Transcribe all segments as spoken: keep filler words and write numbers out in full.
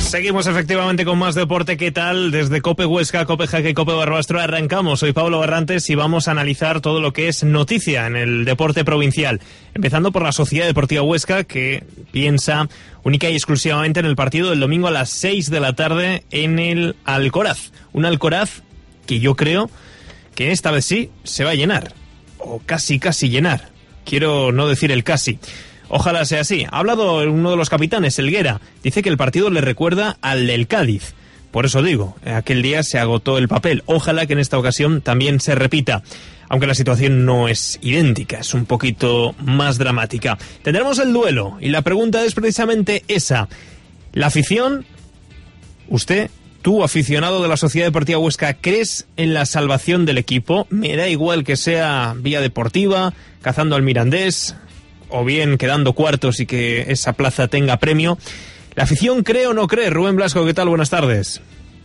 Seguimos efectivamente con más deporte. ¿Qué tal? Desde Cope Huesca, Cope Jaque, Cope Barbastro arrancamos. Soy Pablo Barrantes y vamos a analizar todo lo que es noticia en el deporte provincial. Empezando por la Sociedad Deportiva Huesca, que piensa única y exclusivamente en el partido del domingo a las seis de la tarde en el Alcoraz. Un Alcoraz que yo creo que esta vez sí se va a llenar. O casi, casi llenar. Quiero no decir el casi. Ojalá sea así. Ha hablado uno de los capitanes, Helguera. Dice que el partido le recuerda al del Cádiz. Por eso digo, aquel día se agotó el papel. Ojalá que en esta ocasión también se repita. Aunque la situación no es idéntica, es un poquito más dramática. Tendremos el duelo y la pregunta es precisamente esa. La afición, usted, tú, aficionado de la Sociedad Deportiva Huesca, ¿crees en la salvación del equipo? Me da igual que sea vía deportiva, cazando al Mirandés, o bien quedando cuartos y que esa plaza tenga premio. ¿La afición cree o no cree? Rubén Blasco, ¿qué tal? Buenas tardes.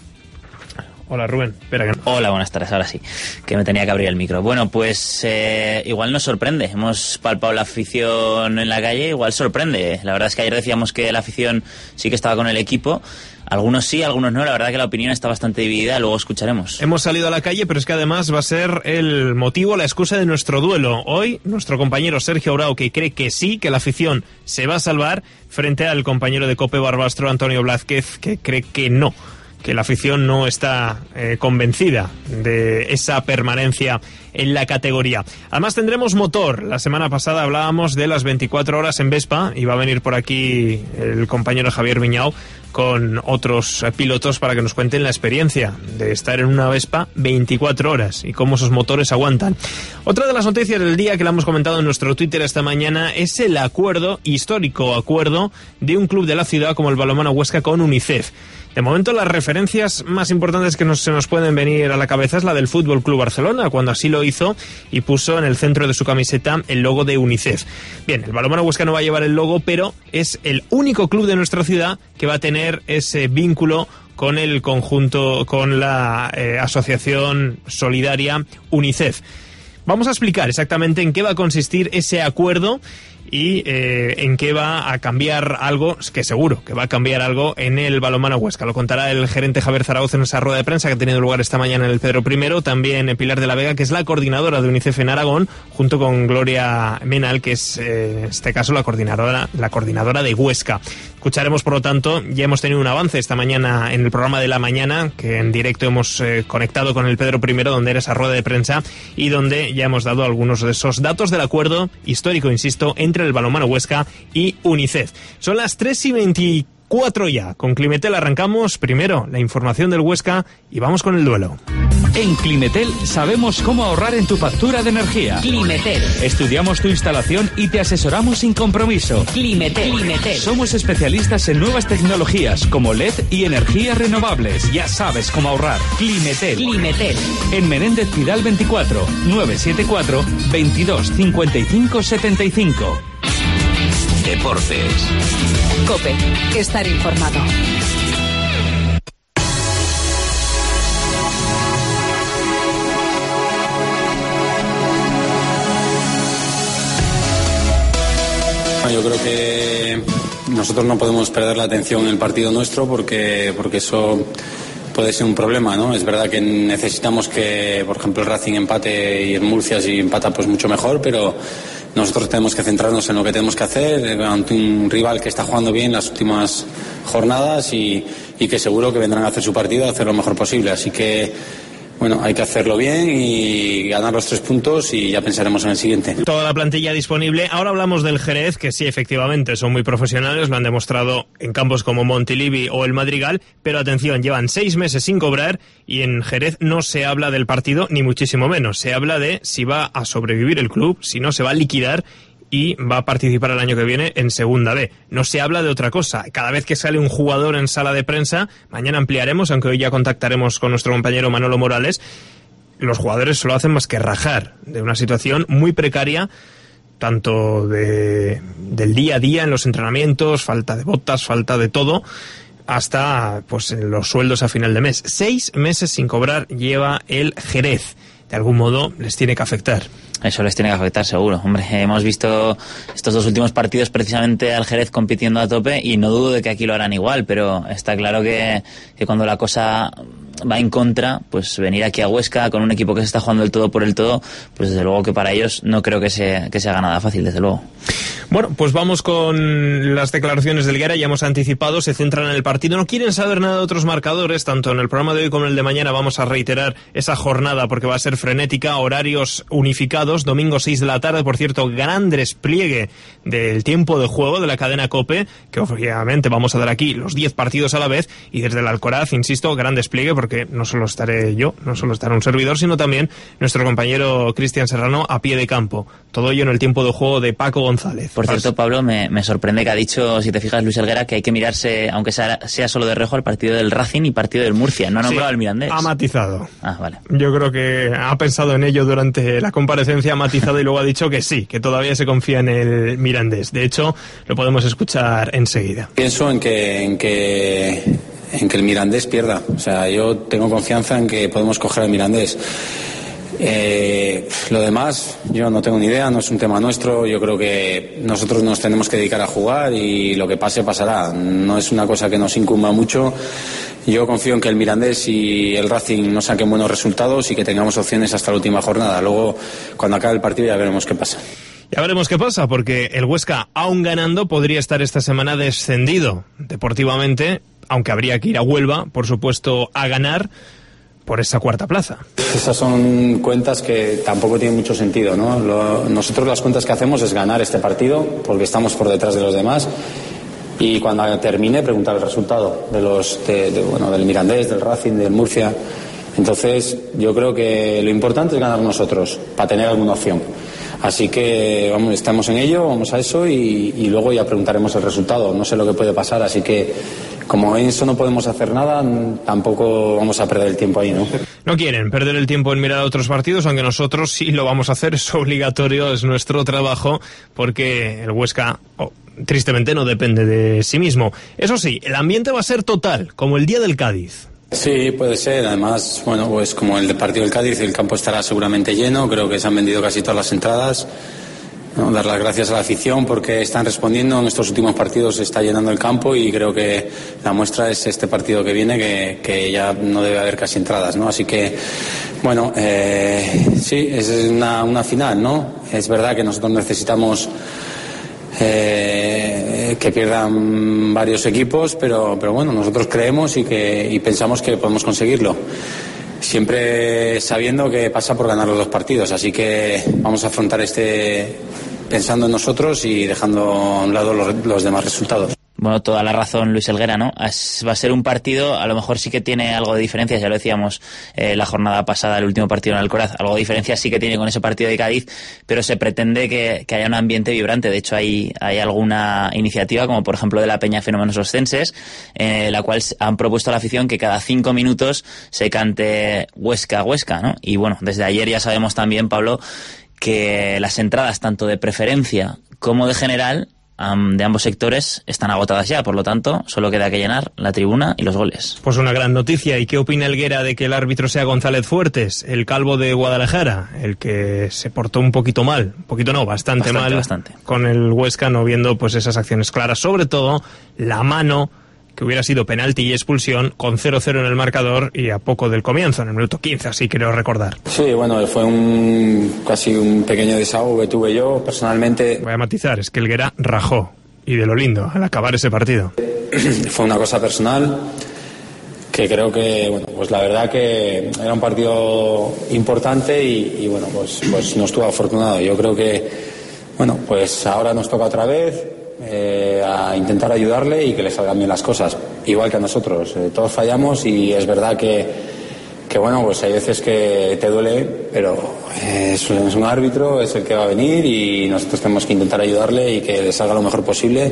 Hola, Rubén. Espera que no. Hola, buenas tardes. Ahora sí, que me tenía que abrir el micro. Bueno, pues eh, igual nos sorprende. Hemos palpado la afición en la calle, igual sorprende. La verdad es que ayer decíamos que la afición sí que estaba con el equipo. Algunos sí, algunos no. La verdad que la opinión está bastante dividida. Luego escucharemos. Hemos salido a la calle, pero es que además va a ser el motivo, la excusa de nuestro duelo. Hoy, nuestro compañero Sergio Brau, que cree que sí, que la afición se va a salvar, frente al compañero de Cope Barbastro, Antonio Blázquez, que cree que no, que la afición no está eh, convencida de esa permanencia en la categoría. Además tendremos motor. La semana pasada hablábamos de las veinticuatro horas en Vespa y va a venir por aquí el compañero Javier Viñao con otros pilotos para que nos cuenten la experiencia de estar en una Vespa veinticuatro horas y cómo esos motores aguantan. Otra de las noticias del día que la hemos comentado en nuestro Twitter esta mañana es el acuerdo, histórico acuerdo, de un club de la ciudad como el Balonmano Huesca con UNICEF. De momento las referencias más importantes que nos, se nos pueden venir a la cabeza es la del Fútbol Club Barcelona, cuando así lo hizo y puso en el centro de su camiseta el logo de UNICEF. Bien, el Balonmano Huesca no va a llevar el logo, pero es el único club de nuestra ciudad que va a tener ese vínculo con el conjunto, con la eh, asociación solidaria UNICEF. Vamos a explicar exactamente en qué va a consistir ese acuerdo y eh, en qué va a cambiar algo, que seguro que va a cambiar algo en el Balonmano Huesca. Lo contará el gerente Javier Zaragoza en esa rueda de prensa que ha tenido lugar esta mañana en el Pedro Primero. También Pilar de la Vega, que es la coordinadora de UNICEF en Aragón, junto con Gloria Menal, que es eh, en este caso la coordinadora, la coordinadora de Huesca. Escucharemos, por lo tanto, ya hemos tenido un avance esta mañana en el programa de la mañana, que en directo hemos eh, conectado con el Pedro Primero, donde era esa rueda de prensa y donde ya hemos dado algunos de esos datos del acuerdo histórico, insisto, entre el Balonmano Huesca y UNICEF. Son las tres y veinticuatro ya. Con Climetel arrancamos primero la información del Huesca y vamos con el duelo. En Climetel sabemos cómo ahorrar en tu factura de energía. Climetel. Estudiamos tu instalación y te asesoramos sin compromiso. Climetel. Climetel. Somos especialistas en nuevas tecnologías como L E D y energías renovables. Ya sabes cómo ahorrar. Climetel. Climetel. En Menéndez Pidal veinticuatro, nueve siete cuatro, veintidós cincuenta y cinco setenta y cinco. Deportes. Cope. Estar informado. Yo creo que nosotros no podemos perder la atención en el partido nuestro porque, porque eso puede ser un problema, ¿no? Es verdad que necesitamos que, por ejemplo, el Racing empate y el Murcia si empata pues mucho mejor, pero nosotros tenemos que centrarnos en lo que tenemos que hacer ante un rival que está jugando bien las últimas jornadas y, y que seguro que vendrán a hacer su partido, a hacer lo mejor posible. Así que bueno, hay que hacerlo bien y ganar los tres puntos y ya pensaremos en el siguiente. Toda la plantilla disponible. Ahora hablamos del Jerez, que sí, efectivamente, son muy profesionales, lo han demostrado en campos como Montilivi o el Madrigal, pero atención, llevan seis meses sin cobrar y en Jerez no se habla del partido, ni muchísimo menos. Se habla de si va a sobrevivir el club, si no se va a liquidar y va a participar el año que viene en Segunda B. No se habla de otra cosa. Cada vez que sale un jugador en sala de prensa, mañana ampliaremos, aunque hoy ya contactaremos con nuestro compañero Manolo Morales, los jugadores solo hacen más que rajar de una situación muy precaria, tanto de, del día a día en los entrenamientos, falta de botas, falta de todo, hasta pues los sueldos a final de mes. Seis meses sin cobrar lleva el Jerez. de algún modo les tiene que afectar. Eso les tiene que afectar seguro. Hombre, hemos visto estos dos últimos partidos precisamente al Jerez compitiendo a tope y no dudo de que aquí lo harán igual, pero está claro que, que cuando la cosa va en contra, pues venir aquí a Huesca con un equipo que se está jugando el todo por el todo, pues desde luego que para ellos no creo que se, que se haga nada fácil, desde luego. Bueno, pues vamos con las declaraciones del Helguera, ya hemos anticipado, se centran en el partido, no quieren saber nada de otros marcadores, tanto en el programa de hoy como en el de mañana vamos a reiterar esa jornada porque va a ser frenética, horarios unificados, domingo seis de la tarde, por cierto, gran despliegue del tiempo de juego de la cadena COPE, que obviamente vamos a dar aquí los diez partidos a la vez, y desde el Alcoraz, insisto, gran despliegue porque no solo estaré yo, no solo estará un servidor, sino también nuestro compañero Cristian Serrano a pie de campo, todo ello en el tiempo de juego de Paco González. Por cierto, Pablo, me, me sorprende que ha dicho, si te fijas, Luis Helguera, que hay que mirarse, aunque sea, sea solo de reojo, al partido del Racing y partido del Murcia. No ha nombrado sí, al Mirandés. Ha matizado. Ah, vale. Yo creo que ha pensado en ello durante la comparecencia, ha matizado y luego ha dicho que sí, que todavía se confía en el Mirandés. De hecho, lo podemos escuchar enseguida. Pienso en que, en que, en que el Mirandés pierda. O sea, yo tengo confianza en que podemos coger al Mirandés. Eh, lo demás, yo no tengo ni idea, no es un tema nuestro. Yo creo que nosotros nos tenemos que dedicar a jugar y lo que pase, pasará. No es una cosa que nos incumba mucho. Yo confío en que el Mirandés y el Racing nos saquen buenos resultados y que tengamos opciones hasta la última jornada. Luego, cuando acabe el partido, ya veremos qué pasa. Ya veremos qué pasa, porque el Huesca, aún ganando, podría estar esta semana descendido deportivamente, aunque habría que ir a Huelva, por supuesto, a ganar por esa cuarta plaza. Esas son cuentas que tampoco tienen mucho sentido, ¿no? Lo, nosotros las cuentas que hacemos es ganar este partido, porque estamos por detrás de los demás, y cuando termine preguntar el resultado de los de, de, bueno, del Mirandés, del Racing, del Murcia. Entonces yo creo que lo importante es ganar nosotros para tener alguna opción. Así que vamos, estamos en ello, vamos a eso y, y luego ya preguntaremos el resultado. No sé lo que puede pasar, así que como en eso no podemos hacer nada, tampoco vamos a perder el tiempo ahí, ¿no? No quieren perder el tiempo en mirar a otros partidos, aunque nosotros sí lo vamos a hacer, es obligatorio, es nuestro trabajo, porque el Huesca, oh, tristemente, no depende de sí mismo. Eso sí, el ambiente va a ser total, como el día del Cádiz. Sí, puede ser. Además, bueno, pues como el del partido del Cádiz, el campo estará seguramente lleno. Creo que se han vendido casi todas las entradas. ¿No? Dar las gracias a la afición porque están respondiendo. En estos últimos partidos se está llenando el campo y creo que la muestra es este partido que viene, que, que ya no debe haber casi entradas, ¿no? Así que, bueno, eh, sí, es una, una final, ¿no? Es verdad que nosotros necesitamos Eh, que pierdan varios equipos, pero, pero bueno, nosotros creemos y, que, y pensamos que podemos conseguirlo. Siempre sabiendo que pasa por ganar los dos partidos, así que vamos a afrontar este pensando en nosotros y dejando a un lado los, los demás resultados. Bueno, toda la razón, Luis Helguera, ¿no? Es, va a ser un partido, a lo mejor sí que tiene algo de diferencias, ya lo decíamos eh, la jornada pasada, el último partido en Alcoraz, algo de diferencias sí que tiene con ese partido de Cádiz, pero se pretende que, que haya un ambiente vibrante. De hecho, hay, hay alguna iniciativa, como por ejemplo de la Peña Fenómenos Oscenses, eh, la cual han propuesto a la afición que cada cinco minutos se cante Huesca, Huesca, ¿no? Y bueno, desde ayer ya sabemos también, Pablo, que las entradas tanto de preferencia como de general de ambos sectores están agotadas ya, por lo tanto solo queda que llenar la tribuna y los goles. Pues una gran noticia. ¿Y qué opina Helguera de que el árbitro sea González Fuertes, el calvo de Guadalajara, el que se portó un poquito mal, un poquito no, bastante, bastante mal bastante. Con el Huesca, no viendo pues esas acciones claras, sobre todo la mano que hubiera sido penalti y expulsión con cero cero en el marcador y a poco del comienzo, en el minuto quince, así creo recordar. Sí, bueno, fue un casi un pequeño desahogo que tuve yo personalmente. Voy a matizar, es que Helguera rajó, y de lo lindo, al acabar ese partido. Fue una cosa personal que creo que, bueno, pues la verdad que era un partido importante y, y bueno, pues, pues no estuvo afortunado. Yo creo que, bueno, pues ahora nos toca otra vez Eh, a intentar ayudarle y que le salgan bien las cosas, igual que a nosotros. Eh, todos fallamos y es verdad que, que bueno, pues hay veces que te duele, pero eh, es, es un árbitro, es el que va a venir y nosotros tenemos que intentar ayudarle y que le salga lo mejor posible,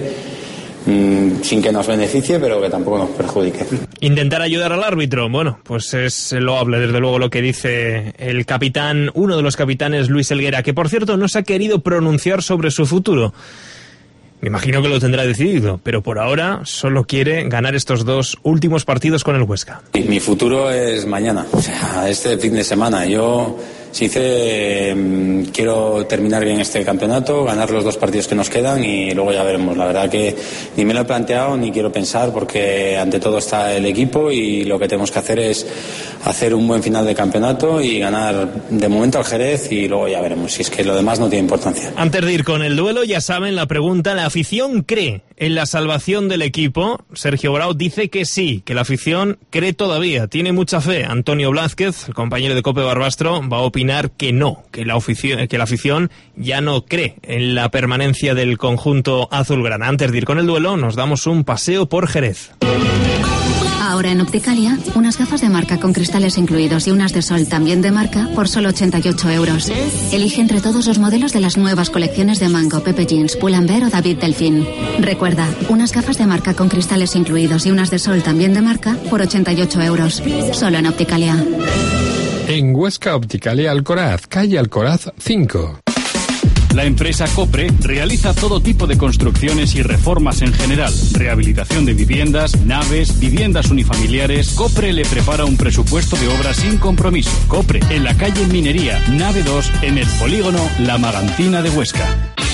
mmm, sin que nos beneficie, pero que tampoco nos perjudique. Intentar ayudar al árbitro, bueno, pues es loable desde luego lo que dice el capitán, uno de los capitanes, Luis Helguera, que por cierto no se ha querido pronunciar sobre su futuro. Me imagino que lo tendrá decidido, pero por ahora solo quiere ganar estos dos últimos partidos con el Huesca. Mi futuro es mañana, o sea, este fin de semana. Yo se dice, eh, quiero terminar bien este campeonato, ganar los dos partidos que nos quedan y luego ya veremos. La verdad que ni me lo he planteado ni quiero pensar, porque ante todo está el equipo y lo que tenemos que hacer es hacer un buen final de campeonato y ganar de momento al Jerez y luego ya veremos, si es que lo demás no tiene importancia. Antes de ir con el duelo, ya saben la pregunta, ¿la afición cree en la salvación del equipo? Sergio Grau dice que sí, que la afición cree todavía, tiene mucha fe. Antonio Blázquez, el compañero de Cope Barbastro, va a opinar que no, que la afición, que la afición ya no cree en la permanencia del conjunto azulgrana. Antes de ir con el duelo, nos damos un paseo por Jerez. Ahora en Opticalia, unas gafas de marca con cristales incluidos y unas de sol también de marca por solo ochenta y ocho euros. Elige entre todos los modelos de las nuevas colecciones de Mango, Pepe Jeans, Pull&Bear o David Delfín. Recuerda, unas gafas de marca con cristales incluidos y unas de sol también de marca por ochenta y ocho euros. Solo en Opticalia. En Huesca, Opticalia Alcoraz, calle Alcoraz cinco. La empresa Copre realiza todo tipo de construcciones y reformas en general. Rehabilitación de viviendas, naves, viviendas unifamiliares. Copre le prepara un presupuesto de obra sin compromiso. Copre, en la calle Minería, nave dos, en el polígono La Magantina de Huesca.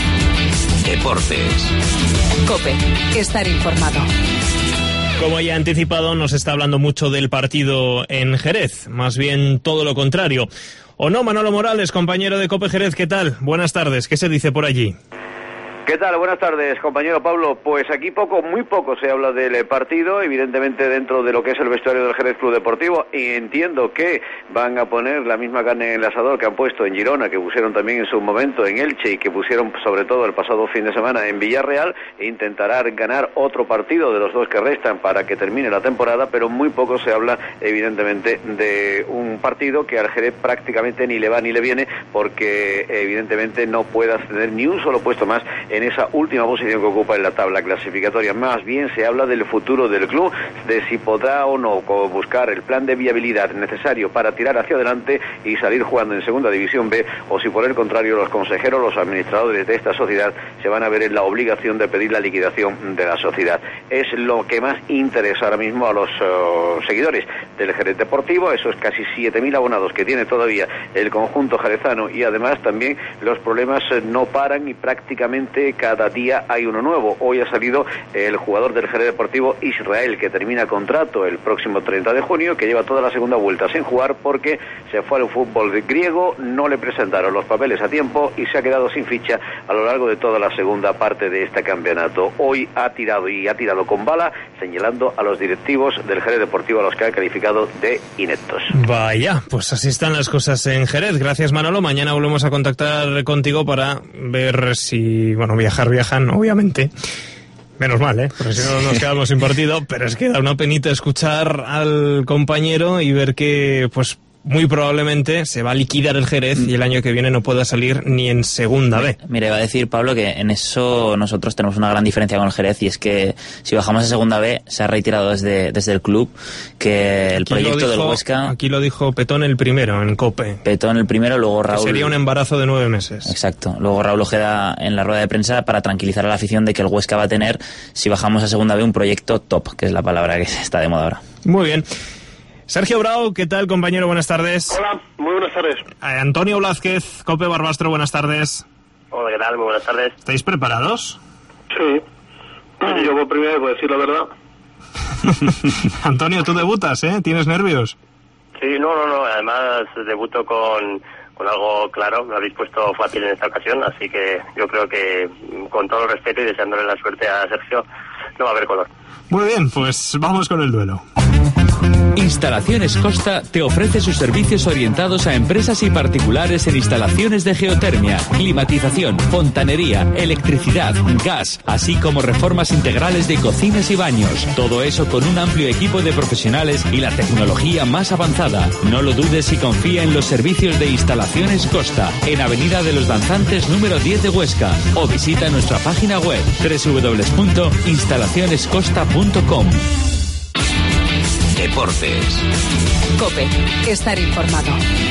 Deportes. COPE. Estar informado. Como ya he anticipado, nos está hablando mucho del partido en Jerez, más bien todo lo contrario. ¿O no, Manolo Morales, compañero de Cope Jerez? ¿Qué tal? Buenas tardes, ¿qué se dice por allí? ¿Qué tal? Buenas tardes, compañero Pablo. Pues aquí poco, muy poco se habla del partido, evidentemente dentro de lo que es el vestuario del Jerez Club Deportivo, y entiendo que van a poner la misma carne en el asador que han puesto en Girona, que pusieron también en su momento en Elche y que pusieron sobre todo el pasado fin de semana en Villarreal, e intentarán ganar otro partido de los dos que restan para que termine la temporada, pero muy poco se habla evidentemente de un partido que al Jerez prácticamente ni le va ni le viene, porque evidentemente no puede acceder ni un solo puesto más en esa última posición que ocupa en la tabla clasificatoria. Más bien se habla del futuro del club, de si podrá o no buscar el plan de viabilidad necesario para tirar hacia adelante y salir jugando en Segunda División B, o si por el contrario los consejeros, los administradores de esta sociedad se van a ver en la obligación de pedir la liquidación de la sociedad. Es lo que más interesa ahora mismo a los uh, seguidores del Jerez Deportivo, esos casi siete mil abonados que tiene todavía el conjunto jerezano, y además también los problemas no paran y prácticamente cada día hay uno nuevo. Hoy ha salido el jugador del Jerez Deportivo, Israel, que termina contrato el próximo treinta de junio, que lleva toda la segunda vuelta sin jugar porque se fue al fútbol griego, no le presentaron los papeles a tiempo y se ha quedado sin ficha a lo largo de toda la segunda parte de este campeonato. Hoy ha tirado y ha tirado con bala, señalando a los directivos del Jerez Deportivo, a los que ha calificado de ineptos. Vaya, pues así están las cosas en Jerez. Gracias, Manolo. Mañana volvemos a contactar contigo para ver si, bueno, viajar viajan, obviamente. Menos mal, ¿eh? Porque si no nos quedamos sin partido. Pero es que da una penita escuchar al compañero y ver que, pues, muy probablemente se va a liquidar el Jerez y el año que viene no pueda salir ni en Segunda B. Mira, iba a decir, Pablo, que en eso nosotros tenemos una gran diferencia con el Jerez, y es que si bajamos a Segunda B se ha retirado desde, desde el club, que el aquí proyecto dijo, del Huesca... Aquí lo dijo Petón el primero, en COPE. Petón el primero, luego Raúl... Que sería un embarazo de nueve meses. Exacto. Luego Raúl Ojeda en la rueda de prensa para tranquilizar a la afición de que el Huesca va a tener, si bajamos a Segunda B, un proyecto top, que es la palabra que está de moda ahora. Muy bien. Sergio Grau, ¿qué tal, compañero? Buenas tardes. Hola, muy buenas tardes. Eh, Antonio Blázquez, Cope Barbastro, buenas tardes. Hola, ¿qué tal? Muy buenas tardes. ¿Estáis preparados? Sí. Yo por primera vez puedo decir la verdad. Antonio, tú debutas, ¿eh? ¿Tienes nervios? Sí, no, no, no. Además, debuto con, con algo claro. Me habéis puesto fácil en esta ocasión, así que yo creo que, con todo el respeto y deseándole la suerte a Sergio, no va a haber color. Muy bien, pues vamos con el duelo. Instalaciones Costa te ofrece sus servicios orientados a empresas y particulares en instalaciones de geotermia, climatización, fontanería, electricidad, gas, así como reformas integrales de cocinas y baños. Todo eso con un amplio equipo de profesionales y la tecnología más avanzada. No lo dudes y confía en los servicios de Instalaciones Costa, en Avenida de los Danzantes número diez de Huesca, o visita nuestra página web doble u doble u doble u punto instalaciones costa punto com. Deportes. COPE. Estar informado.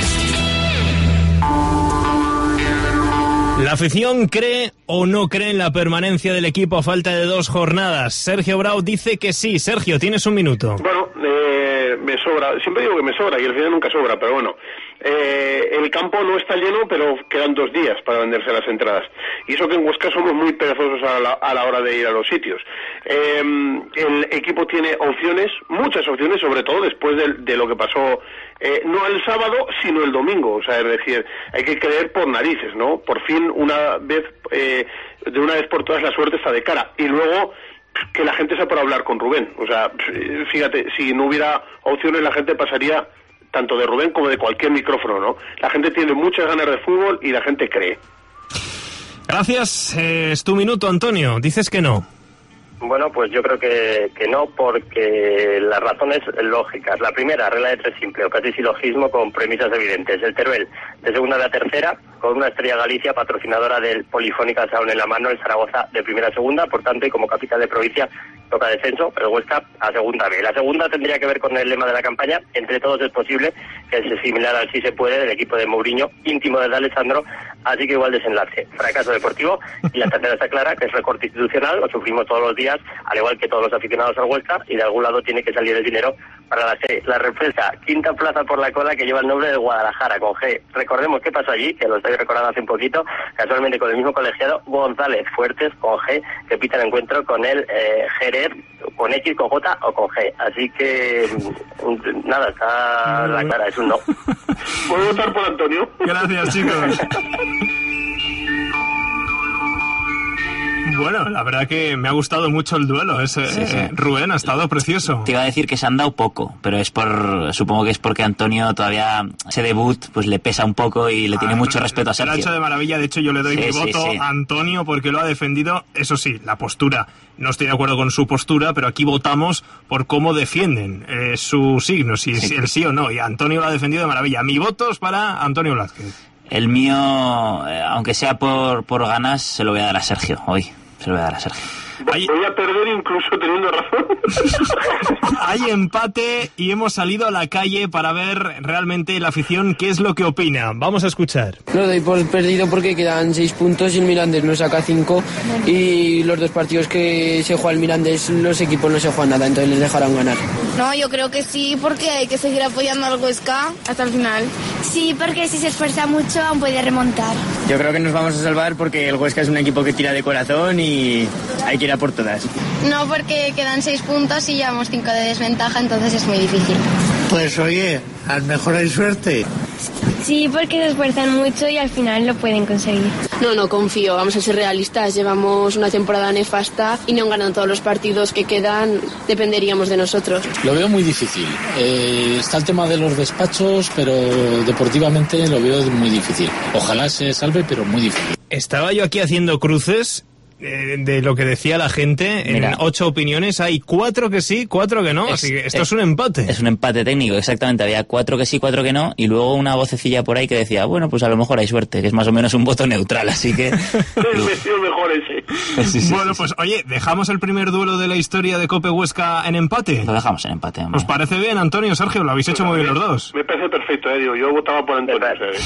¿La afición cree o no cree en la permanencia del equipo a falta de dos jornadas? Sergio Grau dice que sí. Sergio, tienes un minuto. Bueno, eh, me sobra. Siempre digo que me sobra y al final nunca sobra, pero bueno. eh, el campo no está lleno, pero quedan dos días para venderse las entradas. Y eso que en Huesca somos muy perezosos a la, a la hora de ir a los sitios. Eh, el equipo tiene opciones, muchas opciones, sobre todo después de, de lo que pasó, eh, no el sábado, sino el domingo. O sea, es decir, hay que creer por narices, ¿no? Por fin, una vez, eh, de una vez por todas, la suerte está de cara. Y luego, que la gente sepa hablar con Rubén. O sea, fíjate, si no hubiera opciones, la gente pasaría tanto de Rubén como de cualquier micrófono, ¿no? La gente tiene muchas ganas de fútbol y la gente cree. Gracias. Eh, es tu minuto, Antonio. Dices que no. Bueno, pues yo creo que, que no, porque las razones lógicas. La primera, regla de tres simple, o casi silogismo con premisas evidentes. El Teruel, de segunda a la tercera, con una Estrella Galicia, patrocinadora del Polifónica Sound en la mano, el Zaragoza de primera a segunda, por tanto, y como capital de provincia, toca descenso, el Huesca a segunda B. La segunda tendría que ver con el lema de la campaña, entre todos es posible, que es similar al sí se puede del equipo de Mourinho, íntimo de Alessandro, así que igual desenlace. Fracaso deportivo, y la tercera está clara, que es recorte institucional, lo sufrimos todos los días, al igual que todos los aficionados al Huesca, y de algún lado tiene que salir el dinero para la serie. La represa, quinta plaza por la cola, que lleva el nombre de Guadalajara, con G. Recordemos qué pasó allí, que lo estoy recordando hace un poquito, casualmente con el mismo colegiado, González Fuertes, con G, que pita el encuentro con el eh, Jerez, con X, con J o con G. Así que, nada, está la clara, es un no. ¿Puedo votar por Antonio? Gracias, chicos. Bueno, la verdad que me ha gustado mucho el duelo. Ese, sí, sí. Eh, Rubén, ha estado precioso. Te iba a decir que se han dado poco, pero es por, supongo que es porque Antonio todavía, ese debut, pues le pesa un poco y le ah, tiene mucho respeto a Sergio. Lo ha hecho de maravilla, de hecho yo le doy sí, mi sí, voto sí. a Antonio porque lo ha defendido. Eso sí, la postura. No estoy de acuerdo con su postura, pero aquí votamos por cómo defienden eh, su signo, si, sí. si el sí o no. Y Antonio lo ha defendido de maravilla. Mi voto es para Antonio Blázquez. El mío, eh, aunque sea por, por ganas, se lo voy a dar a Sergio hoy. Se lo voy a dar a Sergio. Hay... Voy a perder incluso teniendo razón. Hay empate y hemos salido a la calle para ver realmente la afición qué es lo que opina. Vamos a escuchar. Lo doy por perdido porque quedan seis puntos y el Mirandés nos saca cinco y los dos partidos que se juega el Mirandés los equipos no se juegan nada, entonces les dejarán ganar. No, yo creo que sí, porque hay que seguir apoyando al Huesca hasta el final. Sí, porque si se esfuerza mucho aún puede remontar. Yo creo que nos vamos a salvar porque el Huesca es un equipo que tira de corazón y hay que ir a por todas. No, porque quedan seis puntos y llevamos cinco de desventaja, entonces es muy difícil. Pues oye, a lo mejor hay suerte. Sí, porque se esfuerzan mucho y al final lo pueden conseguir. No, no confío, vamos a ser realistas. Llevamos una temporada nefasta y no han ganado todos los partidos que quedan, dependeríamos de nosotros. Lo veo muy difícil. Eh, está el tema de los despachos, pero deportivamente lo veo muy difícil. Ojalá se salve, pero muy difícil. Estaba yo aquí haciendo cruces eh, de lo que decía la gente. Mira, en ocho opiniones hay cuatro que sí, cuatro que no, es, así que esto es, es un empate. Es un empate técnico, exactamente. Había cuatro que sí, cuatro que no, y luego una vocecilla por ahí que decía, bueno, pues a lo mejor hay suerte, que es más o menos un voto neutral, así que... El mejor ese. Sí, sí, bueno, sí, pues sí. Oye, ¿dejamos el primer duelo de la historia de Cope Huesca en empate? Lo dejamos en empate, hombre. ¿Os parece bien, Antonio, Sergio? Lo habéis hecho muy bien los dos. Me parece perfecto, eh, digo, yo votaba por Antonio.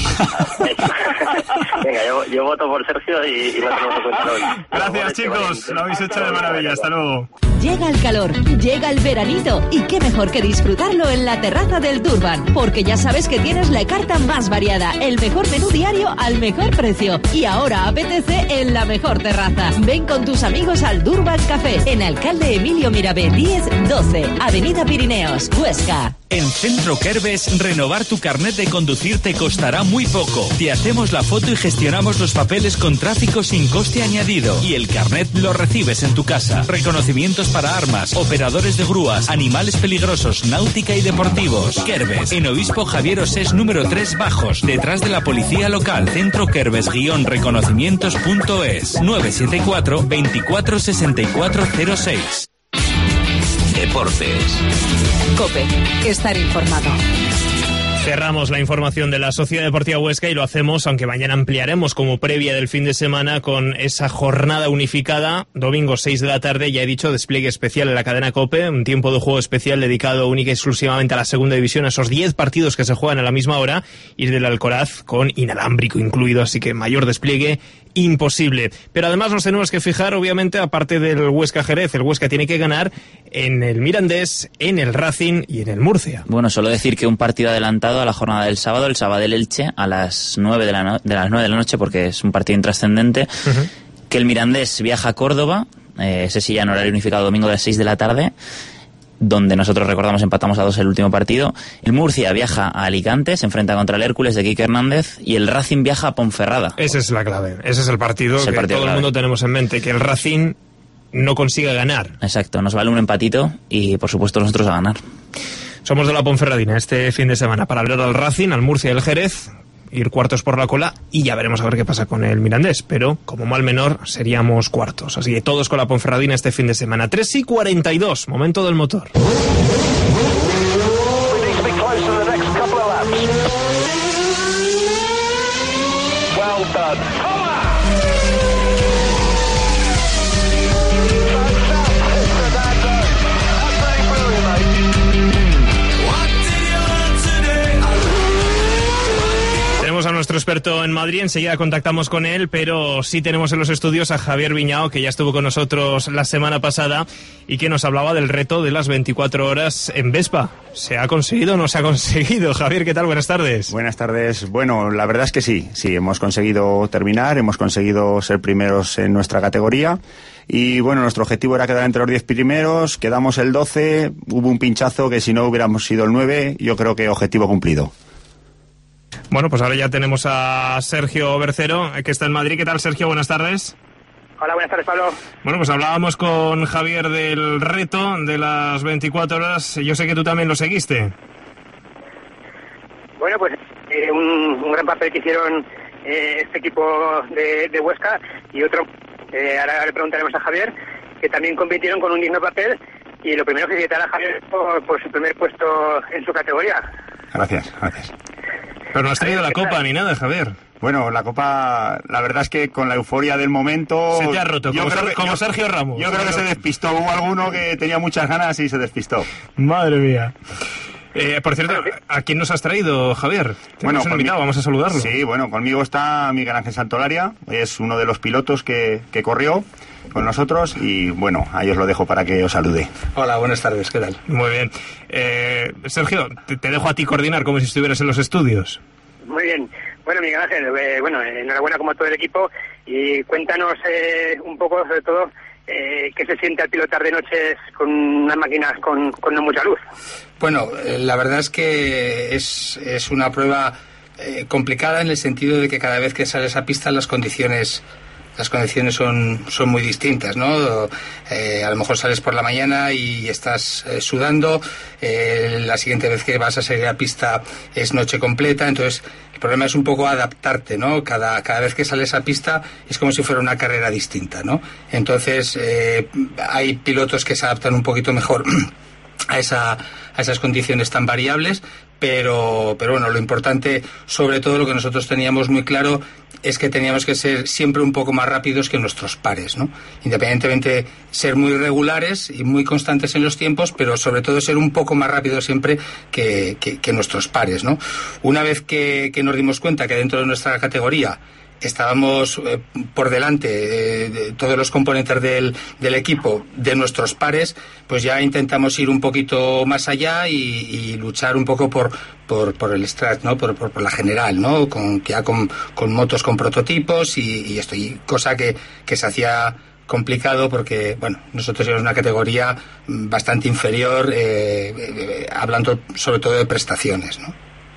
Venga, yo, yo voto por Sergio y, y no tenemos que contar hoy. Gracias, chicos, lo habéis hecho de maravilla. Hasta luego. Llega el calor, llega el veranito y qué mejor que disfrutarlo en la terraza del Durban, porque ya sabes que tienes la carta más variada, el mejor menú diario al mejor precio y ahora apetece en la mejor terraza. Ven con tus amigos al Durban Café en Alcalde Emilio Mirabé diez doce, Avenida Pirineos, Huesca. En Centro Kerbes, renovar tu carnet de conducir te costará muy poco. Te hacemos la foto y gestionamos los papeles con tráfico sin coste añadido. Y el carnet lo recibes en tu casa. Reconocimientos para armas, operadores de grúas, animales peligrosos, náutica y deportivos. Kerbes, en Obispo Javier Osés número tres Bajos, detrás de la policía local. Centro Kerbes reconocimientos punto es nueve siete cuatro, veinticuatro sesenta y cuatro cero seis. Deportes. COPE. Estar informado. Cerramos la información de la Sociedad Deportiva Huesca y lo hacemos, aunque mañana ampliaremos como previa del fin de semana con esa jornada unificada, domingo seis de la tarde, ya he dicho, despliegue especial en la cadena COPE, un tiempo de juego especial dedicado única y exclusivamente a la segunda división, a esos diez partidos que se juegan a la misma hora, ir del Alcoraz con inalámbrico incluido, así que mayor despliegue imposible. Pero además nos tenemos que fijar, obviamente, aparte del Huesca Jerez, el Huesca tiene que ganar en el Mirandés, en el Racing y en el Murcia. Bueno, solo decir que un partido adelantado a la jornada del sábado, el Sabadell Elche, a las nueve de la, no- de las nueve de la noche, porque es un partido intrascendente, uh-huh. que el Mirandés viaja a Córdoba, eh, ese sí ya en horario unificado, domingo a las seis de la tarde, donde nosotros, recordamos, empatamos a dos el último partido. El Murcia viaja a Alicante, se enfrenta contra el Hércules de Quique Hernández, y el Racing viaja a Ponferrada. Esa es la clave, ese es el partido es el que partido todo clave. el mundo tenemos en mente, que el Racing no consiga ganar. Exacto, nos vale un empatito y, por supuesto, nosotros a ganar. Somos de la Ponferradina este fin de semana para ver al Racing, al Murcia y al Jerez, ir cuartos por la cola, y ya veremos a ver qué pasa con el Mirandés, pero como mal menor seríamos cuartos, así que todos con la Ponferradina este fin de semana. Tres y cuarenta y dos, momento del motor. A nuestro experto en Madrid, enseguida contactamos con él, pero sí tenemos en los estudios a Javier Viñao, que ya estuvo con nosotros la semana pasada y que nos hablaba del reto de las veinticuatro horas en Vespa. ¿Se ha conseguido o no se ha conseguido? Javier, ¿qué tal? Buenas tardes. Buenas tardes. Bueno, la verdad es que sí, sí, hemos conseguido terminar, hemos conseguido ser primeros en nuestra categoría. Y bueno, nuestro objetivo era quedar entre los diez primeros, quedamos el doce, hubo un pinchazo que si no hubiéramos sido el nueve, yo creo que objetivo cumplido. Bueno, pues ahora ya tenemos a Sergio Bercero, que está en Madrid. ¿Qué tal, Sergio? Buenas tardes. Hola, buenas tardes, Pablo. Bueno, pues hablábamos con Javier del reto de las veinticuatro horas. Yo sé que tú también lo seguiste. Bueno, pues eh, un, un gran papel que hicieron eh, este equipo de, de Huesca y otro, eh, ahora le preguntaremos a Javier, que también compitieron con un digno papel, y lo primero que felicitar a Javier por, por su primer puesto en su categoría. Gracias, gracias. Pero no has traído la copa ni nada, Javier. Bueno, la copa, la verdad es que con la euforia del momento... Se te ha roto, como, creo Ser, que, como yo, Sergio Ramos. Yo creo que se despistó. Hubo alguno que tenía muchas ganas y se despistó. Madre mía. Eh, por cierto, ¿a quién nos has traído, Javier? Te bueno, hemos invitado, vamos a saludarlo. Sí, bueno, conmigo está Miguel Ángel Santolaria, es uno de los pilotos que, que corrió con nosotros, y bueno, ahí os lo dejo para que os salude. Hola, buenas tardes, ¿qué tal? Muy bien. Eh, Sergio, te, te dejo a ti coordinar como si estuvieras en los estudios. Muy bien. Bueno, Miguel Ángel, eh, bueno, enhorabuena como todo el equipo, y cuéntanos eh, un poco, sobre todo, eh, qué se siente al pilotar de noches con unas máquinas con, con no mucha luz. Bueno, eh, la verdad es que es, es una prueba eh, complicada en el sentido de que cada vez que sales a pista las condiciones... Las condiciones son, son muy distintas, ¿no? Eh, a lo mejor sales por la mañana y estás eh, sudando, eh, la siguiente vez que vas a salir a pista es noche completa, entonces el problema es un poco adaptarte, ¿no? Cada, cada vez que sales a pista es como si fuera una carrera distinta, ¿no? Entonces eh, hay pilotos que se adaptan un poquito mejor a esa, a esas condiciones tan variables, pero, pero bueno, lo importante, sobre todo lo que nosotros teníamos muy claro, es que teníamos que ser siempre un poco más rápidos que nuestros pares, ¿no? Independientemente ser muy regulares y muy constantes en los tiempos, pero sobre todo ser un poco más rápidos siempre que, que, que nuestros pares, ¿no? Una vez que, que nos dimos cuenta que dentro de nuestra categoría estábamos eh, por delante eh, de todos los componentes del, del equipo de nuestros pares, pues ya intentamos ir un poquito más allá y, y luchar un poco por por, por el strat, ¿no? Por, por, por la general, ¿no? Con, ya con, con motos con prototipos y, y esto, y cosa que, que se hacía complicado porque, bueno, nosotros éramos una categoría bastante inferior, eh, eh, hablando sobre todo de prestaciones, ¿no?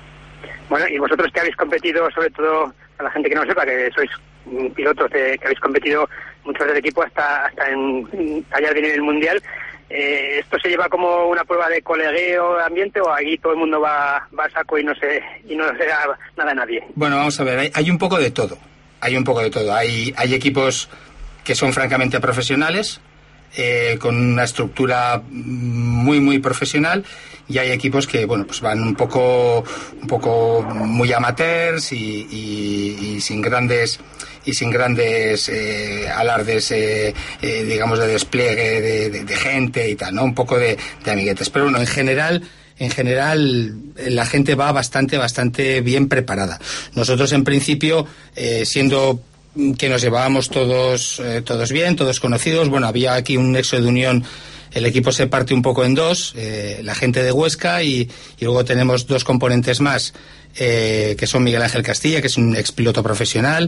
Bueno, y vosotros que habéis competido, sobre todo a la gente que no lo sepa, que sois pilotos de, que habéis competido muchos del equipo hasta hasta en, en tallar bien en el mundial, eh, ¿esto se lleva como una prueba de colegueo de ambiente o aquí todo el mundo va, va a saco y no se y no se da nada a nadie? Bueno, vamos a ver, hay, hay un poco de todo, hay un poco de todo. Hay, hay equipos que son francamente profesionales, eh, con una estructura muy muy profesional, y hay equipos que bueno pues van un poco un poco muy amateurs y, y, y sin grandes y sin grandes eh, alardes eh, eh, digamos de despliegue de, de, de gente y tal, ¿no? Un poco de, de amiguetes, pero bueno, en general En general, la gente va bastante, bastante bien preparada. Nosotros, en principio, eh, siendo que nos llevábamos todos, eh, todos bien, todos conocidos. Bueno, había aquí un nexo de unión. El equipo se parte un poco en dos, eh, la gente de Huesca y, y luego tenemos dos componentes más, eh, que son Miguel Ángel Castilla, que es un expiloto profesional,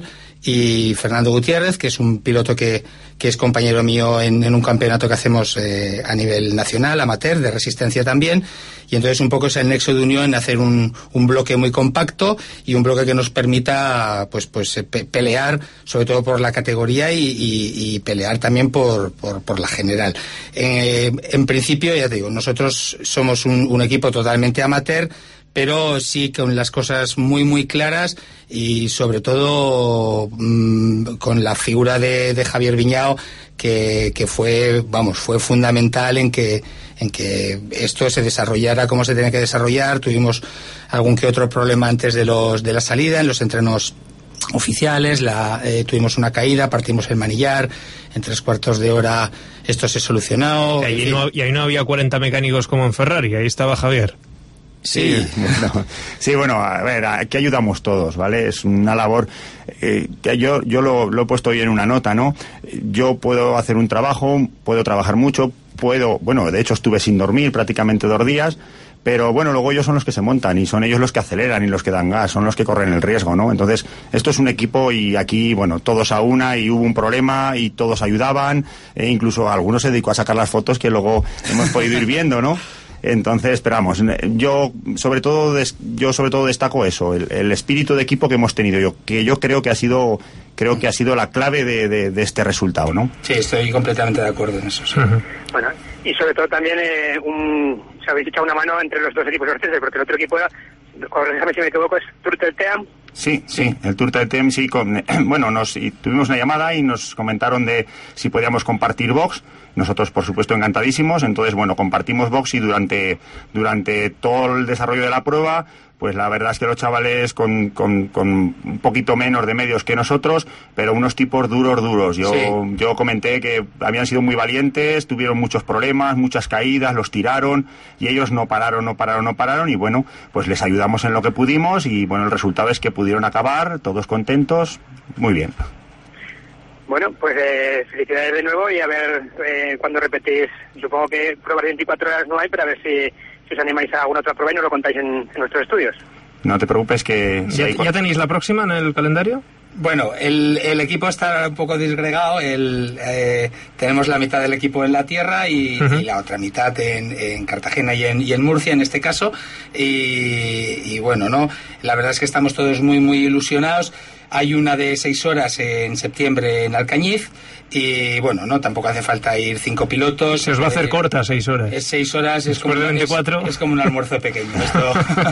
y Fernando Gutiérrez, que es un piloto que, que es compañero mío en, en un campeonato que hacemos eh, a nivel nacional, amateur, de resistencia también, y entonces un poco es el nexo de unión en hacer un, un bloque muy compacto y un bloque que nos permita pues pues pe pelear sobre todo por la categoría y, y, y pelear también por, por, por la general. Eh, en principio, ya te digo, nosotros somos un, un equipo totalmente amateur, pero sí con las cosas muy muy claras y sobre todo mmm, con la figura de, de Javier Viñao, que, que fue, vamos, fue fundamental en que en que esto se desarrollara como se tenía que desarrollar. Tuvimos algún que otro problema antes de los de la salida en los entrenos oficiales, la, eh, tuvimos una caída, partimos el manillar, en tres cuartos de hora esto se solucionó. Y ahí, no, y ahí no había cuarenta mecánicos como en Ferrari, ahí estaba Javier. Sí, bueno, sí, bueno, a ver, aquí ayudamos todos, ¿vale? Es una labor eh, que yo, yo lo, lo he puesto hoy en una nota, ¿no? Yo puedo hacer un trabajo, puedo trabajar mucho, puedo, bueno, de hecho estuve sin dormir prácticamente dos días, pero bueno, luego ellos son los que se montan y son ellos los que aceleran y los que dan gas, son los que corren el riesgo, ¿no? Entonces, esto es un equipo y aquí, bueno, todos a una y hubo un problema y todos ayudaban, e incluso algunos se dedicó a sacar las fotos que luego hemos podido ir viendo, ¿no? Entonces, esperamos. Yo sobre todo des, yo sobre todo destaco eso, el, el espíritu de equipo que hemos tenido, yo que yo creo que ha sido creo que ha sido la clave de, de, de este resultado, ¿no? Sí, estoy completamente de acuerdo en eso. Sí. Uh-huh. Bueno, y sobre todo también eh, un, se habéis echado una mano entre los dos equipos norteños, porque el otro equipo era, corrígame si me equivoco, es Turtelteam. Sí, sí, el Turtelteam sí, con, bueno, nos y tuvimos una llamada y nos comentaron de si podíamos compartir box. Nosotros, por supuesto, encantadísimos. Entonces, bueno, compartimos box y durante, durante todo el desarrollo de la prueba, pues la verdad es que los chavales con, con, con un poquito menos de medios que nosotros, pero unos tipos duros, duros. Yo, sí. yo comenté que habían sido muy valientes, tuvieron muchos problemas, muchas caídas, los tiraron y ellos no pararon, no pararon, no pararon y bueno, pues les ayudamos en lo que pudimos y bueno, el resultado es que pudieron acabar, todos contentos, muy bien. Bueno, pues eh, felicidades de nuevo y a ver eh, cuándo repetís. Supongo que pruebas de veinticuatro horas no hay, pero a ver si, si os animáis a alguna otra prueba y nos lo contáis en, en nuestros estudios. No te preocupes que... Si ¿Ya, hay... ¿Ya tenéis la próxima en el calendario? Bueno, el, el equipo está un poco disgregado. El, eh, tenemos la mitad del equipo en la tierra y, uh-huh. y la otra mitad en, en Cartagena y en, y en Murcia, en este caso. Y, y bueno, no, la verdad es que estamos todos muy, muy ilusionados. Hay una de seis horas en septiembre en Alcañiz y bueno, no tampoco hace falta ir cinco pilotos. Se os va a hacer eh, corta seis horas. Es seis horas, es como, veinticuatro. Es, es como un almuerzo pequeño. Esto,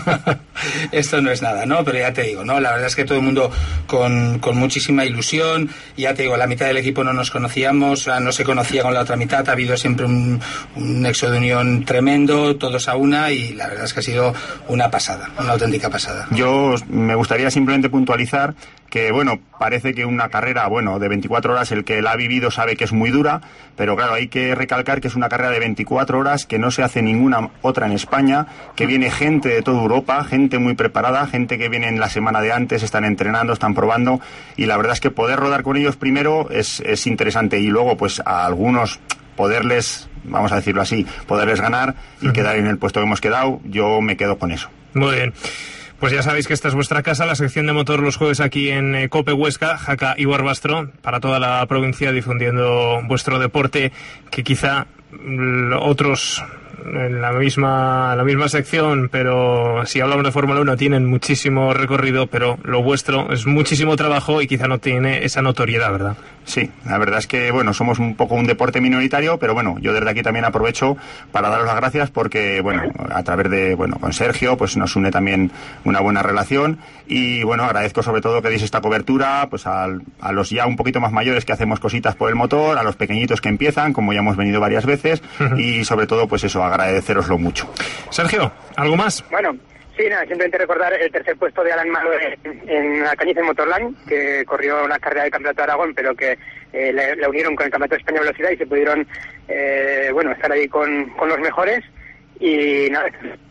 esto no es nada, ¿no? Pero ya te digo, ¿no? La verdad es que todo el mundo con, con muchísima ilusión. Ya te digo, la mitad del equipo no nos conocíamos, no se conocía con la otra mitad. Ha habido siempre un, un nexo de unión tremendo, todos a una y la verdad es que ha sido una pasada, una auténtica pasada. Yo me gustaría simplemente puntualizar que, bueno, parece que una carrera, bueno, de veinticuatro horas, el que la ha vivido sabe que es muy dura, pero claro, hay que recalcar que es una carrera de veinticuatro horas que no se hace ninguna otra en España, que viene gente de toda Europa, gente muy preparada, gente que viene en la semana de antes, están entrenando, están probando, y la verdad es que poder rodar con ellos primero es, es interesante, y luego, pues, a algunos poderles, vamos a decirlo así, poderles ganar y uh-huh. quedar en el puesto que hemos quedado, yo me quedo con eso. Muy bien. Pues ya sabéis que esta es vuestra casa, la sección de motor los jueves aquí en eh, Cope Huesca, Jaca y Barbastro, para toda la provincia difundiendo vuestro deporte, que quizá mm, otros en la misma la misma sección, pero si hablamos de Fórmula uno tienen muchísimo recorrido, pero lo vuestro es muchísimo trabajo y quizá no tiene esa notoriedad, ¿verdad? Sí, la verdad es que, bueno, somos un poco un deporte minoritario, pero bueno, yo desde aquí también aprovecho para daros las gracias porque, bueno, a través de, bueno, con Sergio, pues nos une también una buena relación y, bueno, agradezco sobre todo que deis esta cobertura, pues a, a los ya un poquito más mayores que hacemos cositas por el motor, a los pequeñitos que empiezan, como ya hemos venido varias veces, uh-huh. y sobre todo, pues eso, agradeceroslo mucho. Sergio, ¿algo más? Bueno, sí, nada, simplemente recordar el tercer puesto de Alan Malo en, en Alcañiz en Motorland, que corrió una carrera del Campeonato de Aragón, pero que eh, le, le unieron con el Campeonato de España de Velocidad y se pudieron, eh, bueno, estar ahí con, con los mejores. Y nada,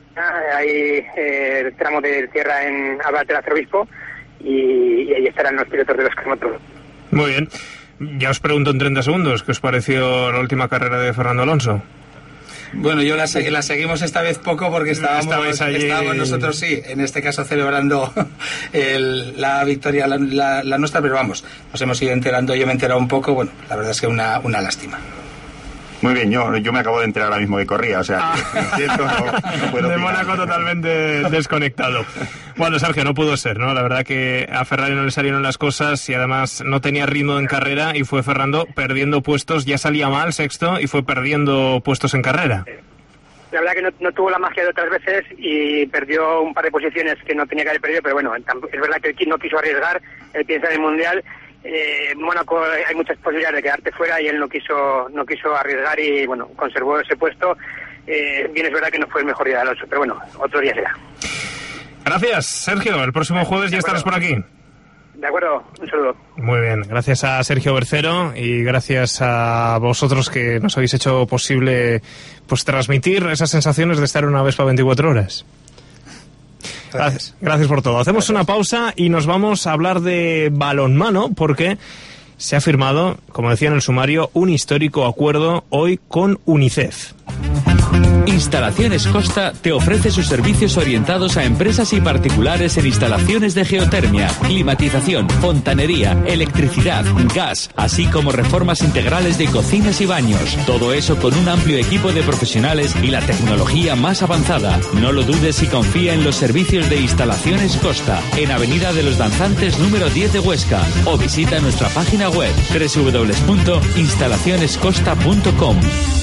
hay eh, el tramo de tierra en Abad del Arzobispo y, y ahí estarán los pilotos de los Carmotos. Muy bien. Ya os pregunto en treinta segundos, ¿qué os pareció la última carrera de Fernando Alonso? Bueno, yo la, la seguimos esta vez poco porque estábamos, allí... estábamos nosotros, sí, en este caso celebrando el, la victoria, la, la, la nuestra, pero vamos, nos hemos ido enterando, yo me he enterado un poco, bueno, la verdad es que una, una lástima. Muy bien, yo, yo me acabo de enterar ahora mismo que corría, o sea, ah. que, cierto, no, no puedo de opinar. Mónaco totalmente desconectado. Bueno, Sergio, no pudo ser, ¿no? La verdad que a Ferrari no le salieron las cosas y además no tenía ritmo en carrera y fue Fernando perdiendo puestos, ya salía mal sexto y fue perdiendo puestos en carrera. La verdad que no, no tuvo la magia de otras veces y perdió un par de posiciones que no tenía que haber perdido, pero bueno, es verdad que él no quiso arriesgar, él piensa en el Mundial. Eh, en Mónaco hay muchas posibilidades de quedarte fuera y él no quiso no quiso arriesgar y bueno, conservó ese puesto. Eh, bien, es verdad que no fue el mejor día de Alonso, pero bueno, otro día será. Gracias, Sergio. El próximo jueves ya estarás por aquí. De acuerdo, un saludo. Muy bien, gracias a Sergio Bercero y gracias a vosotros que nos habéis hecho posible pues transmitir esas sensaciones de estar en una Vespa veinticuatro horas. Gracias. Gracias por todo. Hacemos una pausa y nos vamos a hablar de balonmano porque se ha firmado, como decía en el sumario, un histórico acuerdo hoy con UNICEF. Instalaciones Costa te ofrece sus servicios orientados a empresas y particulares en instalaciones de geotermia, climatización, fontanería, electricidad, gas, así como reformas integrales de cocinas y baños. Todo eso con un amplio equipo de profesionales y la tecnología más avanzada. No lo dudes y confía en los servicios de Instalaciones Costa, en Avenida de los Danzantes número diez de Huesca, o visita nuestra página web doble u doble u doble u punto instalaciones costa punto com.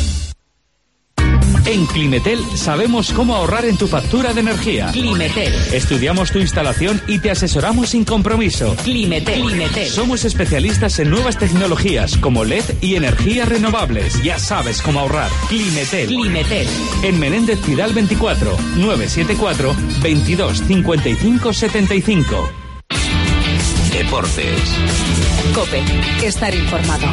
En Climetel sabemos cómo ahorrar en tu factura de energía. Climetel. Estudiamos tu instalación y te asesoramos sin compromiso. Climetel. Climetel. Somos especialistas en nuevas tecnologías como L E D y energías renovables. Ya sabes cómo ahorrar. Climetel. Climetel. En Menéndez Pidal veinticuatro, nueve siete cuatro, veintidós, cincuenta y cinco, setenta y cinco. Deportes. COPE. Estar informado.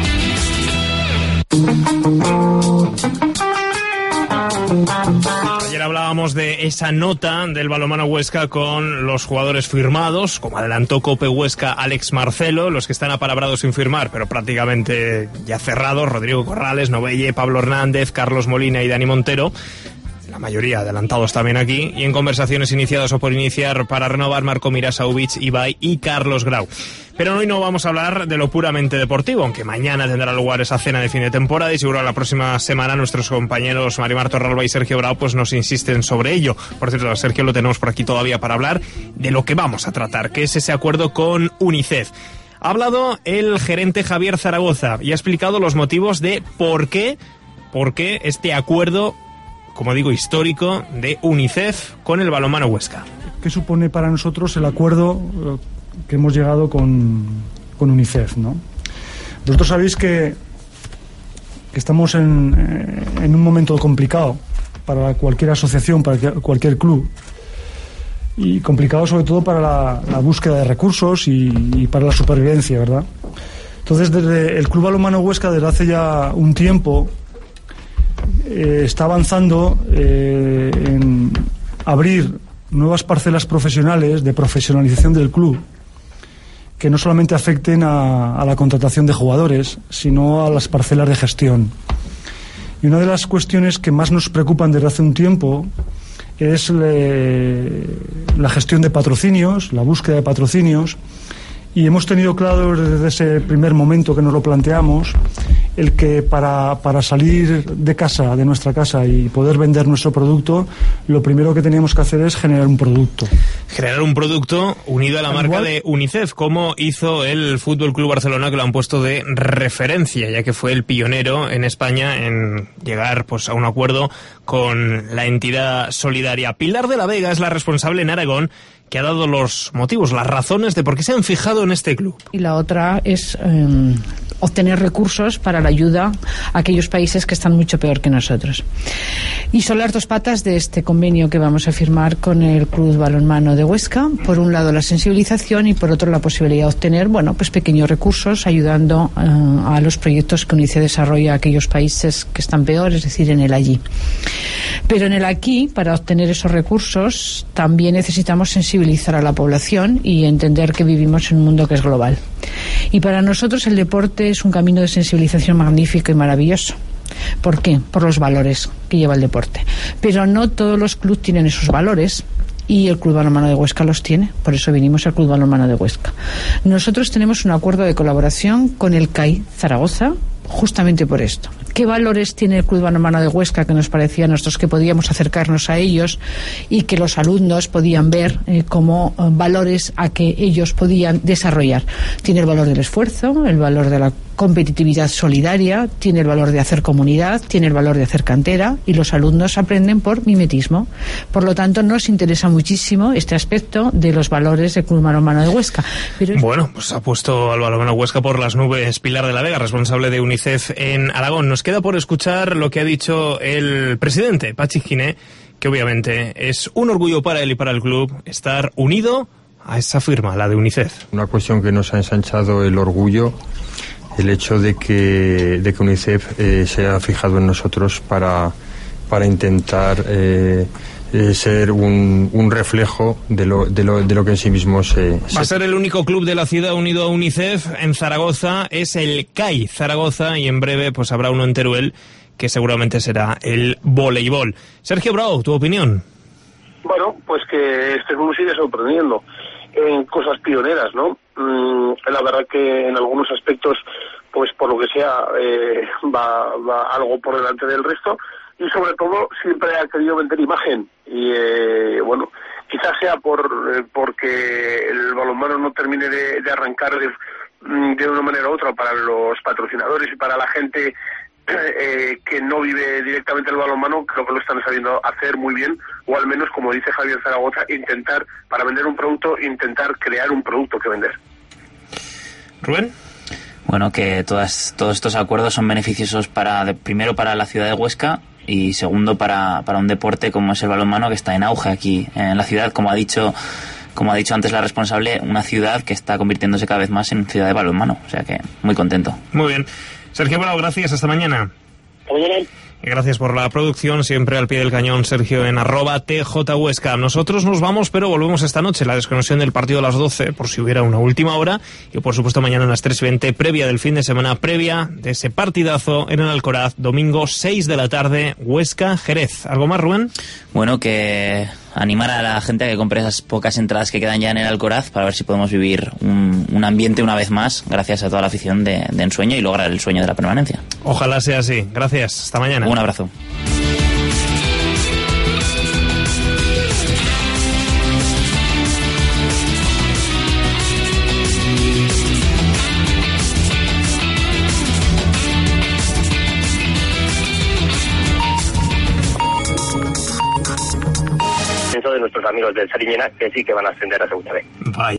Ayer hablábamos de esa nota del balonmano Huesca con los jugadores firmados, como adelantó COPE Huesca Alex Marcelo, los que están apalabrados sin firmar, pero prácticamente ya cerrados: Rodrigo Corrales, Novelle, Pablo Hernández, Carlos Molina y Dani Montero. La mayoría adelantados también aquí, y en conversaciones iniciadas o por iniciar para renovar Marco Mirasauvic, Ibai y Carlos Grau. Pero hoy no vamos a hablar de lo puramente deportivo, aunque mañana tendrá lugar esa cena de fin de temporada y seguro la próxima semana nuestros compañeros Marimar Torralba y Sergio Grau pues nos insisten sobre ello. Por cierto, a Sergio lo tenemos por aquí todavía para hablar de lo que vamos a tratar, que es ese acuerdo con UNICEF. Ha hablado el gerente Javier Zaragoza y ha explicado los motivos de por qué, por qué este acuerdo, como digo, histórico de UNICEF con el balonmano Huesca. ¿Qué supone para nosotros el acuerdo que hemos llegado con, con UNICEF, ¿no? Vosotros sabéis que, que estamos en, en un momento complicado para cualquier asociación, para cualquier club, y complicado sobre todo para la, la búsqueda de recursos y, y para la supervivencia, ¿verdad? Entonces, desde el Club Balonmano Huesca, desde hace ya un tiempo, Eh, está avanzando eh, en abrir nuevas parcelas profesionales de profesionalización del club que no solamente afecten a, a la contratación de jugadores, sino a las parcelas de gestión. Y una de las cuestiones que más nos preocupan desde hace un tiempo es le, la gestión de patrocinios, la búsqueda de patrocinios, y hemos tenido claro desde ese primer momento que nos lo planteamos el que para, para salir de casa, de nuestra casa, y poder vender nuestro producto, lo primero que teníamos que hacer es generar un producto. Generar un producto unido a la marca de UNICEF, como hizo el Fútbol Club Barcelona, que lo han puesto de referencia, ya que fue el pionero en España en llegar pues a un acuerdo con la entidad solidaria. Pilar de la Vega es la responsable en Aragón, que ha dado los motivos, las razones de por qué se han fijado en este club. Y la otra es eh, obtener recursos para la ayuda a aquellos países que están mucho peor que nosotros. Y son las dos patas de este convenio que vamos a firmar con el Club Balonmano de Huesca. Por un lado la sensibilización y por otro la posibilidad de obtener, bueno, pues pequeños recursos ayudando eh, a los proyectos que UNICEF desarrolla a aquellos países que están peor, es decir, en el allí. Pero en el aquí, para obtener esos recursos, también necesitamos sensibilizar a la población y entender que vivimos en un mundo que es global. Y para nosotros el deporte es un camino de sensibilización magnífico y maravilloso. ¿Por qué? Por los valores que lleva el deporte. Pero no todos los clubes tienen esos valores. Y el Club Balonmano de Huesca los tiene, por eso vinimos al Club Balonmano de Huesca. Nosotros tenemos un acuerdo de colaboración con el C A I Zaragoza, justamente por esto. ¿Qué valores tiene el Club Balonmano de Huesca que nos parecía a nosotros que podíamos acercarnos a ellos y que los alumnos podían ver eh, como eh, valores a que ellos podían desarrollar? Tiene el valor del esfuerzo, el valor de la competitividad solidaria, tiene el valor de hacer comunidad, tiene el valor de hacer cantera, y los alumnos aprenden por mimetismo. Por lo tanto, nos interesa muchísimo este aspecto de los valores del Club Balonmano de Huesca. Pero es... Bueno, pues ha puesto al Balonmano Huesca por las nubes Pilar de la Vega, responsable de UNICEF en Aragón. Nos queda por escuchar lo que ha dicho el presidente, Pachi Giné, que obviamente es un orgullo para él y para el club estar unido a esa firma, la de UNICEF. Una cuestión que nos ha ensanchado el orgullo, el hecho de que, de que UNICEF eh, se ha fijado en nosotros para, para intentar eh, eh, ser un, un reflejo de lo, de, lo, de lo que en sí mismo se... Va a ser el único club de la ciudad unido a UNICEF en Zaragoza, es el C A I Zaragoza, y en breve pues habrá uno en Teruel, que seguramente será el voleibol. Sergio Bravo, tu opinión. Bueno, pues que este club sigue sorprendiendo en cosas pioneras, ¿no? Mm, la verdad que en algunos aspectos, pues por lo que sea, eh, va, va algo por delante del resto, y sobre todo siempre ha querido vender imagen, y eh, bueno, quizás sea por eh, porque el balonmano no termine de, de arrancar de, de una manera u otra para los patrocinadores y para la gente Eh, que no vive directamente el balonmano. Creo que lo están sabiendo hacer muy bien, o al menos, como dice Javier Zaragoza, intentar, para vender un producto, intentar crear un producto que vender. Rubén. Bueno, que todas, todos estos acuerdos son beneficiosos para, de, primero para la ciudad de Huesca, y segundo para, para un deporte como es el balonmano, que está en auge aquí en la ciudad, como ha dicho como ha dicho antes la responsable, una ciudad que está convirtiéndose cada vez más en ciudad de balonmano, o sea que muy contento. Muy bien. Sergio Bravo, gracias, hasta mañana. Hasta mañana. Y gracias por la producción, siempre al pie del cañón, Sergio, en arroba T J Huesca. Nosotros nos vamos, pero volvemos esta noche, la desconexión del partido a las doce, por si hubiera una última hora, y por supuesto mañana a las tres y veinte, previa del fin de semana, previa de ese partidazo en el Alcoraz, domingo seis de la tarde, Huesca-Jerez. ¿Algo más, Rubén? Bueno, que animar a la gente a que compre esas pocas entradas que quedan ya en el Alcoraz, para ver si podemos vivir un, un ambiente una vez más, gracias a toda la afición de, de Ensueño, y lograr el sueño de la permanencia. Ojalá sea así. Gracias. Hasta mañana. Un abrazo. De nuestros amigos del Sariñena, que sí que van a ascender a segunda B. Vaya.